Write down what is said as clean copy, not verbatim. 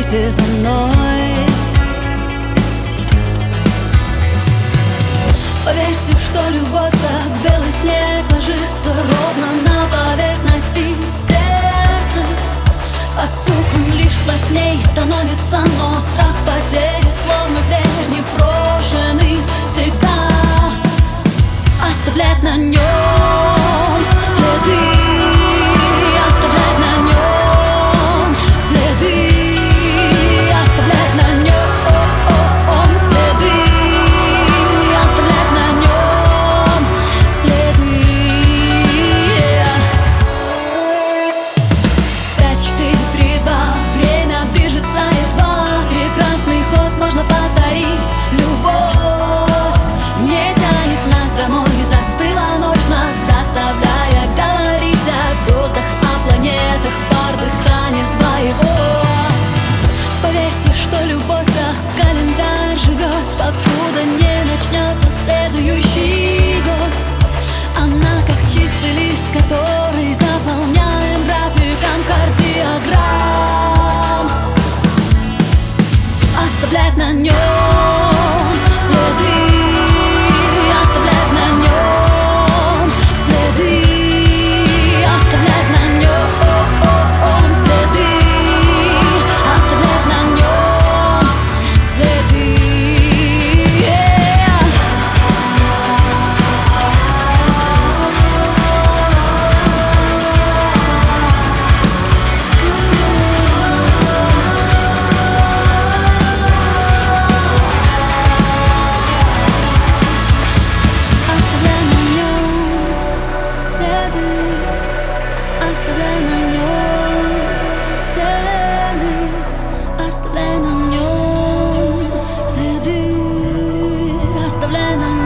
Следуйте за мной. Поверьте, что любовь, как белый снег, ложится ровно на поверхности сердца. Под стуком лишь плотней становится, но страх потери, словно зверь непрошенный, всегда оставлять на нем следы, оставлять на нем следы, оставлять на нем следы, оставлять на нем следы. 5, 4, 3, 2, время движется едва. Прекрасный ход можно повторить. Любовь не тянет нас домой. Застыла ночь, нас заставляя говорить о звездах, о планетах, пар дыхания твоего. Поверьте, что любовь, как календарь, живет, покуда не начнется следующий год. Она как чистый лист, который заполняем графиком кардиограмм. Оставлять на нем следы, оставлять на нем следы, оставлять на нем следы, оставлять на нем следы. Оставляй на нем следы, оставляй на нем следы, оставляй на нем.